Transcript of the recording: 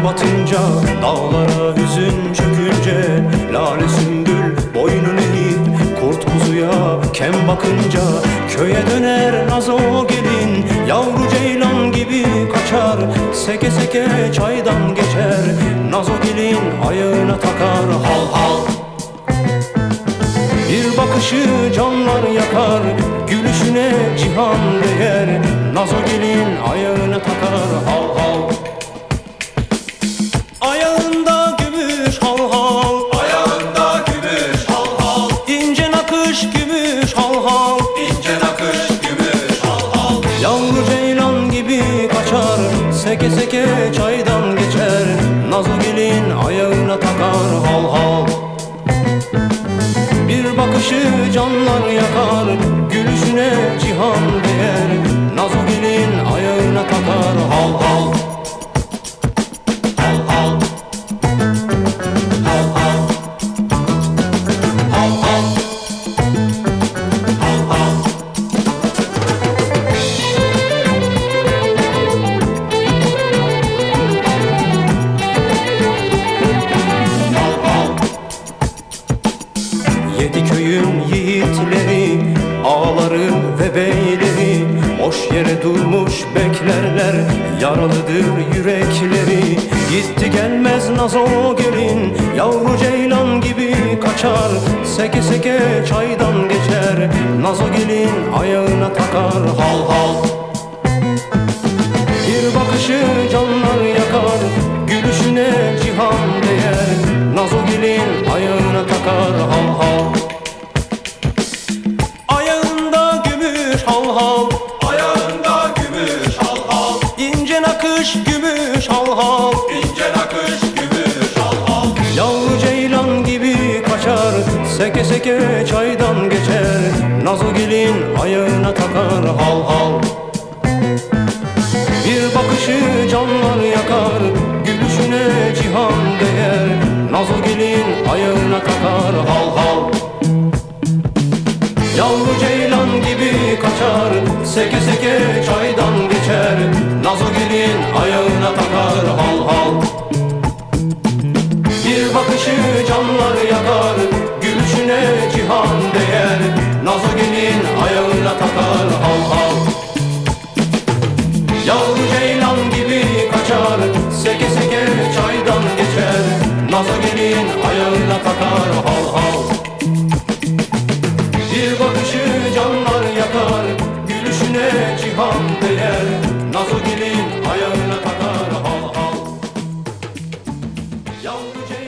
Gün batınca, dağlara hüzün çökünce, lale sümbül boynunu eğip kurt kuzuya kem bakınca, köye döner nazo gelin, yavru ceylan gibi kaçar, seke seke çaydan geçer, nazo gelin ayağına takar hal hal. Bir bakışı canlar yakar, gülüşüne cihan değer, nazo gelin ayağına takar hal hal. Ayağında gümüş hal hal, Ayağında gümüş hal hal, ince nakış gümüş hal hal, ince nakış gümüş hal hal. yavru ceylan gibi kaçar, seke seke çaydan geçer, nazo gelin ayağına takar hal hal. Bir bakışı canlar yakar, gülüşüne cihan değer, nazo gelin ayağına takar hal hal. Hal hal, hal hal, hal hal, hal hal. Yedi köyün yiğitleri, ağaları ve beyleri, boş yere durmuş beklerler, yaralıdır yürekleri. Gitti gelmez nazo gelin, yavru ceylan gibi kaçar, seke seke çaydan geçer, nazo gelin ayağına takar hal hal. Bir bakışı canlar yakar, gülüşüne cihan değer, nazo gelin ayağına takar hal hal. Ayağında gümüş hal hal, Ayağında gümüş hal hal, ince nakış gümüş hal hal, ince nakış gümüş hal hal. yavru ceylan gibi kaçar, seke seke çaydan geçer, nazo gelin ayağına takar hal hal. Bir bakışı canlar yakar, gülüşüne cihan değer, nazo gelin ayağına takar hal hal. Yavru ceylan gibi kaçar, seke seke çaydan geçer, nazo gelin ayağına takar hal hal. Bir bakışı canlar yakar, gülüşüne cihan değer, nazo gelin ayağına takar hal hal. Yavru ceylan gibi kaçar, seke seke çaydan geçer, nazo gelin ayağına takar hal hal. Bir bakışı canlar yakar, gülüşüne cihan değer, nazo gelin ayağına takar hal hal. Yavru